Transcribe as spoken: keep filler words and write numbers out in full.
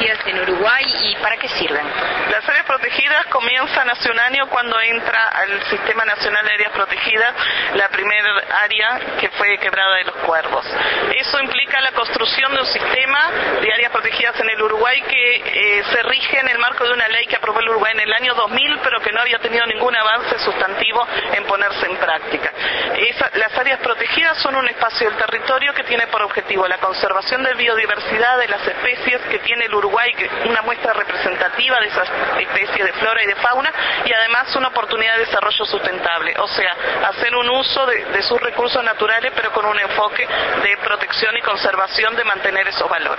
protegidas en Uruguay y para qué sirven? Las áreas protegidas comienzan hace un año cuando entra al Sistema Nacional de Áreas Protegidas la primera área que fue Quebrada de los Cuervos. Eso implica la construcción de un sistema de áreas protegidas en el Uruguay que eh, se rige en el marco de una ley que aprobó el Uruguay en el año dos mil, pero que no había tenido ningún avance sustantivo en ponerse en práctica. Esa, las áreas protegidas son un espacio del territorio que tiene por objetivo la conservación de biodiversidad de las especies que tiene el Uruguay, una muestra representativa de esas especies de flora y de fauna, y además una oportunidad de desarrollo sustentable, o sea, hacer un uso de, de sus recursos naturales, pero con un enfoque de protección y conservación de mantener esos valores.